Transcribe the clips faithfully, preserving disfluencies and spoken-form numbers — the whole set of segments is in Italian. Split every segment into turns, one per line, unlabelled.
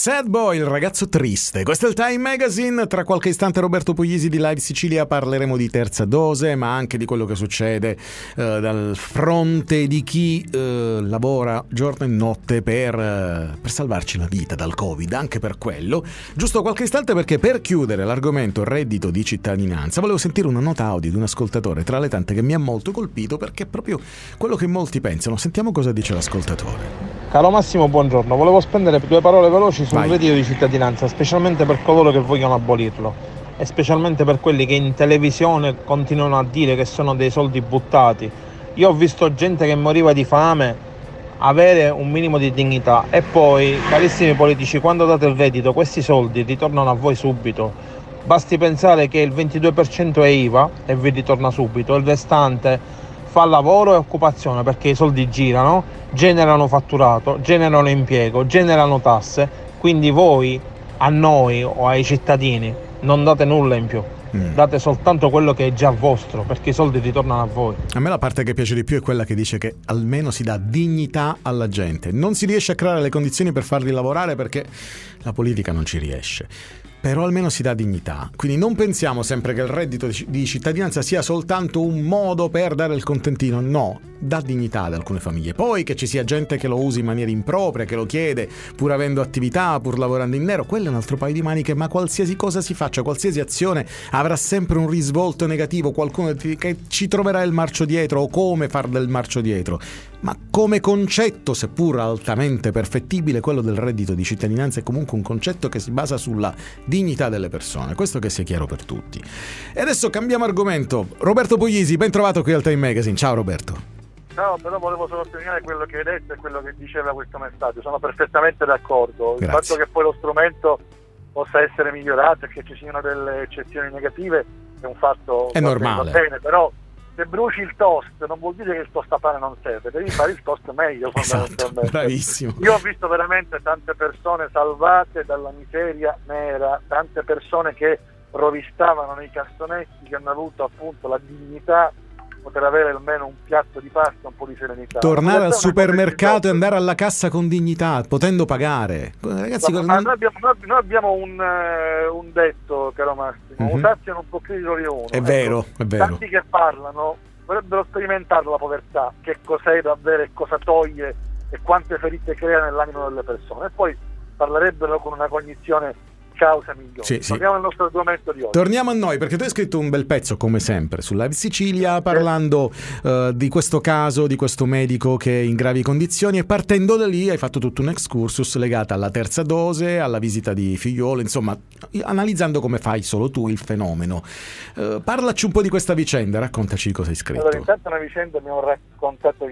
Sad Boy, il ragazzo triste. Questo è il Time Magazine. Tra qualche istante Roberto Puglisi di Live Sicilia parleremo di terza dose, ma anche di quello che succede eh, dal fronte di chi eh, lavora giorno e notte per, eh, per salvarci la vita dal Covid, anche per quello. Giusto qualche istante, perché per chiudere l'argomento reddito di cittadinanza volevo sentire una nota audio di un ascoltatore tra le tante che mi ha molto colpito, perché è proprio quello che molti pensano. Sentiamo cosa dice l'ascoltatore.
Caro Massimo, buongiorno. Volevo spendere due parole veloci sul
Vai.
reddito di cittadinanza, specialmente per coloro che vogliono abolirlo e specialmente per quelli che in televisione continuano a dire che sono dei soldi buttati. Io ho visto gente che moriva di fame avere un minimo di dignità, e poi, carissimi politici, quando date il reddito questi soldi ritornano a voi subito. Basti pensare che il ventidue per cento è I V A e vi ritorna subito, il restante fa lavoro e occupazione, perché i soldi girano, generano fatturato, generano impiego, generano tasse, quindi voi a noi o ai cittadini non date nulla in più, mm. date soltanto quello che è già vostro, perché i soldi ritornano a voi.
A me la parte che piace di più è quella che dice che almeno si dà dignità alla gente. Non si riesce a creare le condizioni per farli lavorare perché la politica non ci riesce, però almeno si dà dignità. Quindi non pensiamo sempre che il reddito di cittadinanza sia soltanto un modo per dare il contentino. No, dà dignità ad alcune famiglie. Poi che ci sia gente che lo usi in maniera impropria, che lo chiede pur avendo attività, pur lavorando in nero, quello è un altro paio di maniche. Ma qualsiasi cosa si faccia, qualsiasi azione avrà sempre un risvolto negativo, qualcuno che ci troverà il marcio dietro, o come far del marcio dietro. Ma come concetto, seppur altamente perfettibile, quello del reddito di cittadinanza è comunque un concetto che si basa sulla dignità delle persone. Questo che sia chiaro per tutti. E adesso cambiamo argomento. Roberto Puglisi, ben trovato qui al Time Magazine. Ciao Roberto.
Ciao, però volevo sottolineare quello che hai detto e quello che diceva questo messaggio. Sono perfettamente d'accordo.
Grazie.
Il fatto che poi lo strumento possa essere migliorato e che ci siano delle eccezioni negative è un fatto
è normale.
Va bene, però se bruci il toast non vuol dire che il tostapane non serve, devi fare il toast meglio.
Esatto, bravissimo.
Io ho visto veramente tante persone salvate dalla miseria nera, tante persone che rovistavano nei cassonetti, che hanno avuto appunto la dignità poter avere almeno un piatto di pasta, un po' di serenità.
Tornare al supermercato e andare alla cassa con dignità, potendo pagare. Ragazzi,
ma, ma noi, abbiamo, noi abbiamo un, uh, un detto, caro Massimo,
uh-huh.
usazio un po' critico di uno.
È vero,
ecco,
è vero.
Tanti che parlano vorrebbero sperimentare la povertà, che cos'è davvero e cosa toglie e quante ferite crea nell'animo delle persone, e poi parlerebbero con una cognizione causa migliore.
Sì, sì.
Torniamo al nostro argomento di oggi.
Torniamo a noi, perché tu hai scritto un bel pezzo, come sempre, su Live Sicilia, parlando uh, di questo caso, di questo medico che è in gravi condizioni, e partendo da lì hai fatto tutto un excursus legata alla terza dose, alla visita di figliolo, insomma, analizzando come fai solo tu il fenomeno. Uh, parlaci un po' di questa vicenda, raccontaci cosa hai scritto.
Allora, intanto una vicenda mi ho raccontato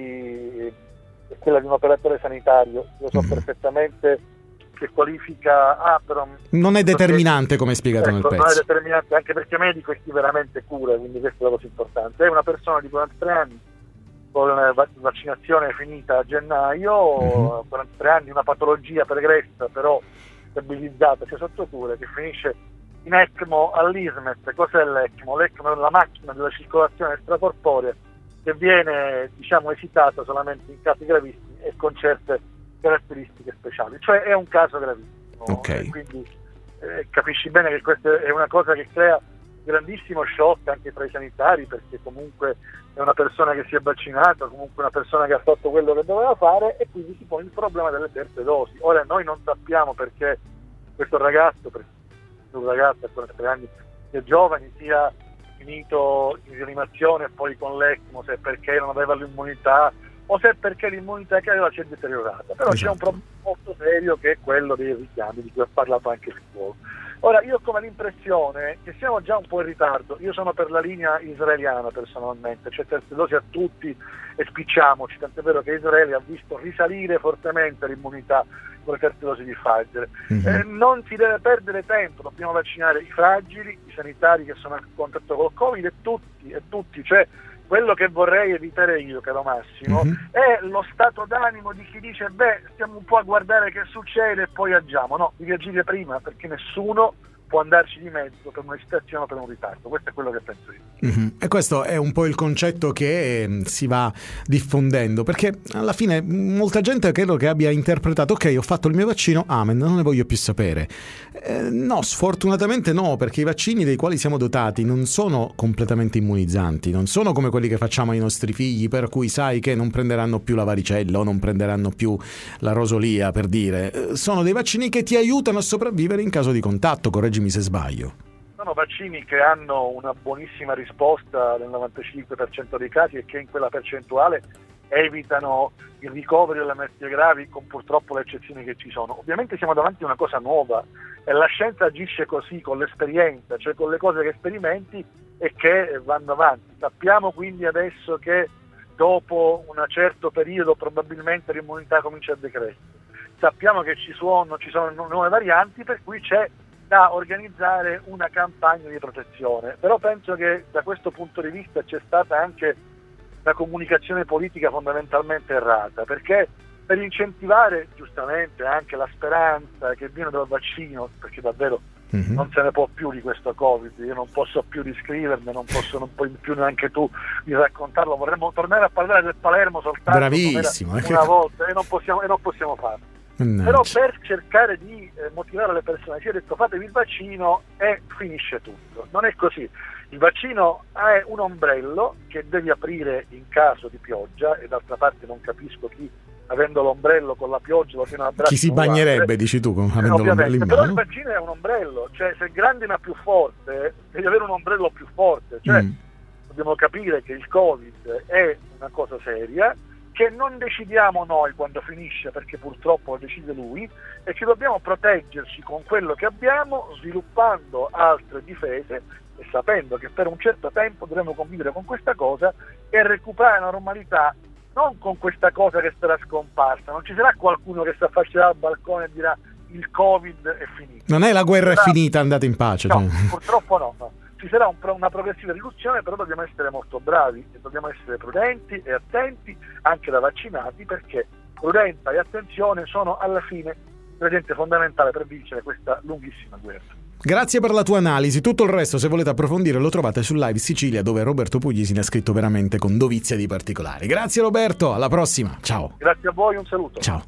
ieri, è quella di un operatore sanitario. Io so mm. perfettamente che qualifica ha, però
non è determinante, come spiegato, ecco, nel pezzo.
Non è determinante, anche perché medico è chi veramente cura, quindi questo è la cosa importante. È una persona di quarantatré anni con vaccinazione finita a gennaio, uh-huh. quarantatré anni, una patologia pregressa però stabilizzata, cioè sotto cura, che finisce in ECMO all'ISMET. Cos'è l'ECMO? L'ECMO è la macchina della circolazione extracorporea che viene, diciamo, esitata solamente in casi gravissimi e con certe caratteristiche speciali, cioè è un caso gravissimo.
Okay.
Quindi eh, capisci bene che questa è una cosa che crea grandissimo shock anche tra i sanitari, perché comunque è una persona che si è vaccinata, comunque una persona che ha fatto quello che doveva fare, e quindi si pone il problema delle terze dosi. Ora noi non sappiamo perché questo ragazzo, perché un ragazzo a quarantatré anni, che è giovane, sia finito in rianimazione e poi con l'ECMO, se perché non aveva l'immunità o se perché l'immunità che aveva si è deteriorata. Però esatto. C'è un problema molto serio, che è quello dei richiami di cui ho parlato anche il fuoco. Ora, io ho come l'impressione che siamo già un po' in ritardo. Io sono per la linea israeliana personalmente, cioè terze dosi a tutti e spicciamoci, tant'è vero che Israele ha visto risalire fortemente l'immunità con le terze dosi di Pfizer. Mm-hmm. Eh, non si deve perdere tempo, dobbiamo vaccinare i fragili, i sanitari che sono a contatto col Covid, e tutti, e tutti, cioè quello che vorrei evitare io, caro Massimo, mm-hmm. è lo stato d'animo di chi dice beh, stiamo un po' a guardare che succede e poi agiamo. No, devi agire prima, perché nessuno può andarci di mezzo per un'esitazione o per un ritardo. Questo è quello che penso io.
Mm-hmm. E questo è un po' il concetto che eh, si va diffondendo, perché alla fine molta gente credo che abbia interpretato: ok, ho fatto il mio vaccino, amen, non ne voglio più sapere. Eh, no, sfortunatamente no, perché i vaccini dei quali siamo dotati non sono completamente immunizzanti, non sono come quelli che facciamo ai nostri figli, per cui sai che non prenderanno più la varicella o non prenderanno più la rosolia, per dire. Eh, sono dei vaccini che ti aiutano a sopravvivere in caso di contatto, correggimi se sbaglio.
Sono vaccini che hanno una buonissima risposta nel novantacinque per cento dei casi e che in quella percentuale evitano il ricovero e le malattie gravi, con purtroppo le eccezioni che ci sono. Ovviamente siamo davanti a una cosa nuova e la scienza agisce così, con l'esperienza, cioè con le cose che sperimenti e che vanno avanti. Sappiamo quindi adesso che dopo un certo periodo probabilmente l'immunità comincia a decrescere. Sappiamo che ci sono, ci sono nuove varianti, per cui c'è da organizzare una campagna di protezione. Però penso che da questo punto di vista c'è stata anche una comunicazione politica fondamentalmente errata, perché per incentivare giustamente anche la speranza che viene dal vaccino, perché davvero mm-hmm. non se ne può più di questo Covid, io non posso più riscrivermi, non posso non puoi più neanche tu di raccontarlo, vorremmo tornare a parlare del Palermo soltanto
bravissimo
una volta e non possiamo, e non possiamo farlo.
No.
Però per cercare di eh, motivare le persone si è detto: fatevi il vaccino e finisce tutto. Non è così. Il vaccino è un ombrello che devi aprire in caso di pioggia, e d'altra parte non capisco chi, avendo l'ombrello con la pioggia, lo tiene a braccio.
Chi si bagnerebbe, guarda, dici tu, avendo l'ombrello in mano.
Però il vaccino è un ombrello, cioè se il grande ma più forte, devi avere un ombrello più forte. Cioè mm. dobbiamo capire che il Covid è una cosa seria, che non decidiamo noi quando finisce, perché purtroppo lo decide lui, e che dobbiamo proteggerci con quello che abbiamo, sviluppando altre difese e sapendo che per un certo tempo dovremo convivere con questa cosa e recuperare la normalità, non con questa cosa che sarà scomparsa. Non ci sarà qualcuno che si affaccerà al balcone e dirà: il Covid è finito.
Non è la guerra
sarà...
è finita, andate in pace.
No,
cioè.
purtroppo no, no. Ci sarà un, una progressiva riduzione, però dobbiamo essere molto bravi e dobbiamo essere prudenti e attenti anche da vaccinati, perché prudenza e attenzione sono alla fine ingrediente fondamentale per vincere questa lunghissima guerra.
Grazie per la tua analisi. Tutto il resto, se volete approfondire, lo trovate su Live Sicilia, dove Roberto Puglisi ne ha scritto veramente con dovizia di particolari. Grazie Roberto, alla prossima, ciao.
Grazie a voi, un saluto.
Ciao.